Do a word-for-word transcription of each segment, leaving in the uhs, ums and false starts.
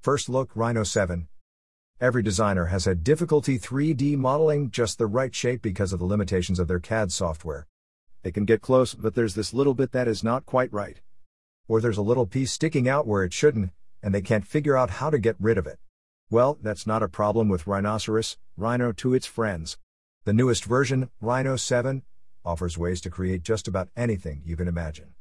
First look, Rhino seven. Every designer has had difficulty three D modeling just the right shape because of the limitations of their C A D software. They can get close, but there's this little bit that is not quite right. Or there's a little piece sticking out where it shouldn't, and they can't figure out how to get rid of it. Well, that's not a problem with Rhinoceros, Rhino to its friends. The newest version, Rhino seven, offers ways to create just about anything you can imagine.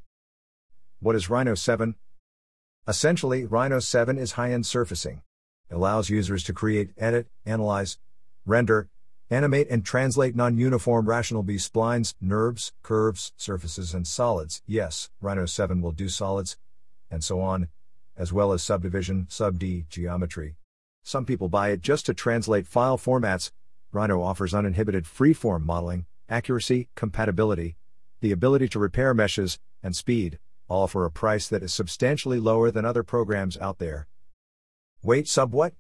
What is Rhino seven? Essentially, Rhino seven is high-end surfacing. It allows users to create, edit, analyze, render, animate and translate non-uniform rational B-splines, N U R B S, curves, surfaces and solids. Yes, Rhino seven will do solids, and so on, as well as subdivision, sub-D, geometry. Some people buy it just to translate file formats. Rhino offers uninhibited freeform modeling, accuracy, compatibility, the ability to repair meshes, and speed, all for a price that is substantially lower than other programs out there. Wait, sub what?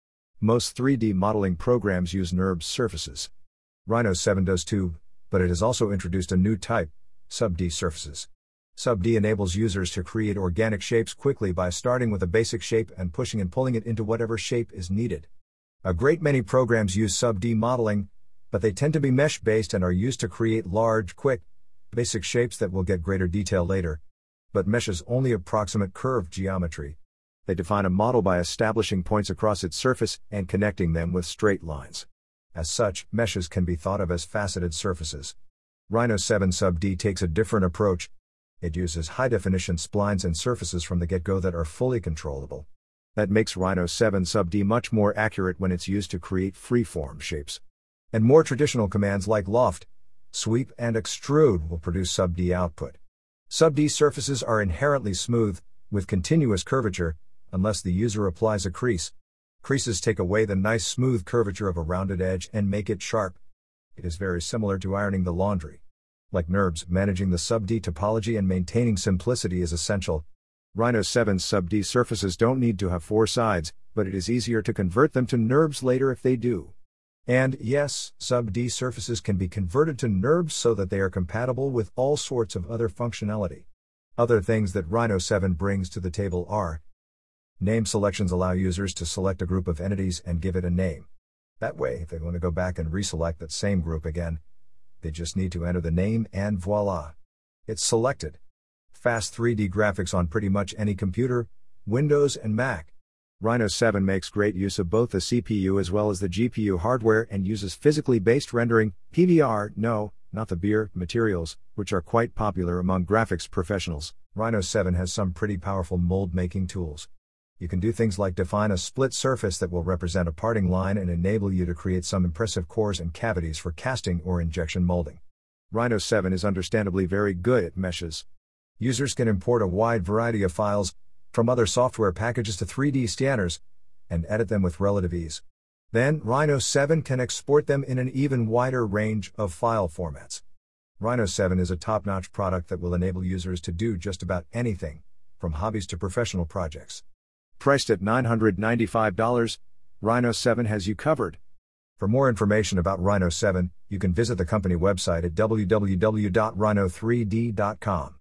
Most three D modeling programs use N U R B S surfaces. Rhino seven does too, but it has also introduced a new type, sub-D surfaces. Sub-D enables users to create organic shapes quickly by starting with a basic shape and pushing and pulling it into whatever shape is needed. A great many programs use sub-D modeling, but they tend to be mesh-based and are used to create large, quick, basic shapes that will get greater detail later. But meshes only approximate curved geometry. They define a model by establishing points across its surface and connecting them with straight lines. As such, meshes can be thought of as faceted surfaces. Rhino seven sub-D takes a different approach. It uses high-definition splines and surfaces from the get-go that are fully controllable. That makes Rhino seven sub-D much more accurate when it's used to create freeform shapes. And more traditional commands like loft, sweep and extrude will produce sub-D output. Sub-D surfaces are inherently smooth, with continuous curvature, unless the user applies a crease. Creases take away the nice smooth curvature of a rounded edge and make it sharp. It is very similar to ironing the laundry. Like N U R B S, managing the sub-D topology and maintaining simplicity is essential. Rhino seven sub-D surfaces don't need to have four sides, but it is easier to convert them to N U R B S later if they do. And, yes, sub-D surfaces can be converted to N U R B S so that they are compatible with all sorts of other functionality. Other things that Rhino seven brings to the table are: name selections allow users to select a group of entities and give it a name. That way, if they want to go back and reselect that same group again, they just need to enter the name and voila! It's selected. Fast three D graphics on pretty much any computer, Windows and Mac. Rhino seven makes great use of both the C P U as well as the G P U hardware and uses physically based rendering, P B R, no, not the beer, materials, which are quite popular among graphics professionals. Rhino seven has some pretty powerful mold-making tools. You can do things like define a split surface that will represent a parting line and enable you to create some impressive cores and cavities for casting or injection molding. Rhino seven is understandably very good at meshes. Users can import a wide variety of files, from other software packages to three D scanners, and edit them with relative ease. Then, Rhino seven can export them in an even wider range of file formats. Rhino seven is a top-notch product that will enable users to do just about anything, from hobbies to professional projects. Priced at nine hundred ninety-five dollars, Rhino seven has you covered. For more information about Rhino seven, you can visit the company website at w w w dot rhino three d dot com.